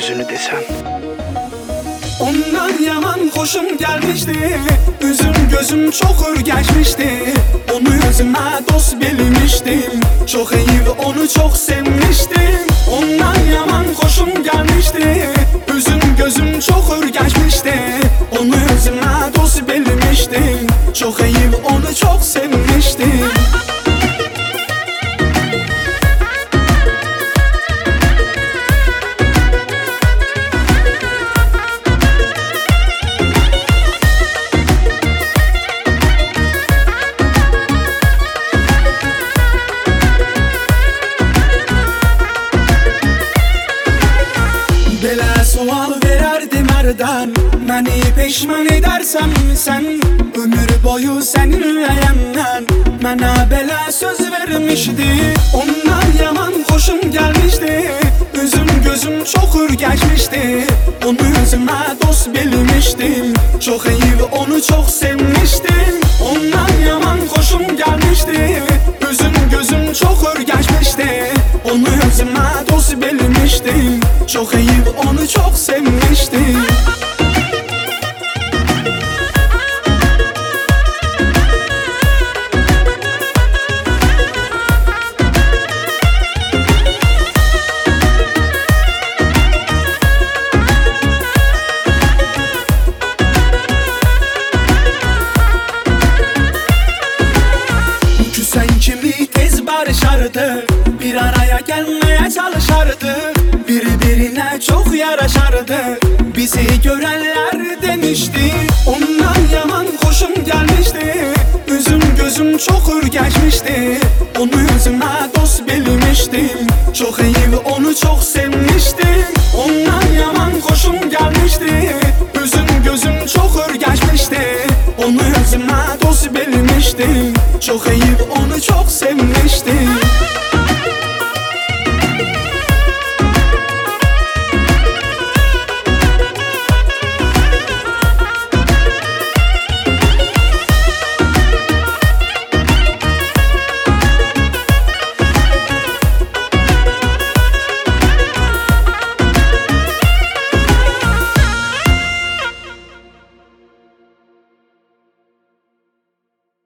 yüzünü desen. Ondan yaman hoşum gelmişti, üzüm gözüm çok ürgeçmişti. Onu özüme dost bilmiştim, çok iyi onu çok sevmiştim. Ondan yaman hoşum gelmişti, üzüm gözüm çok ürgeçmişti. Onu özüme dost bilmiştim, çok iyi onu çok sevmiştim. Belə sual verərdim hərdən, məni peşman edərsən sən? Ömür boyu səninləyəmdən, mənə belə söz vermişdi. Ondan yaman xoşum gəlmişdi, üzüm gözüm çox ürgeçmişdi. Onu özümə dost bilmişdim, çox iyi onu çox sevmişdim. Ondan yaman xoşum gəlmişdi, üzüm gözüm çox ürgeçmişdi. Onu özümə dost bilmişdim, çok iyi onu çok sevmiştim. Küsen kimi tez barışardı, bir araya gelmeye çalışardı. Birbirine çok yaraşardı, bizi görenler demişti. Ondan yaman hoşum gelmişti, üzüm gözüm çok ürgeçmişti. Onu özüme dost bilmiştim, çok iyi onu çok sevmiştim. Ondan yaman hoşum gelmişti, üzüm gözüm çok ürgeçmişti. Onu özüme dost bilmiştim, çok iyi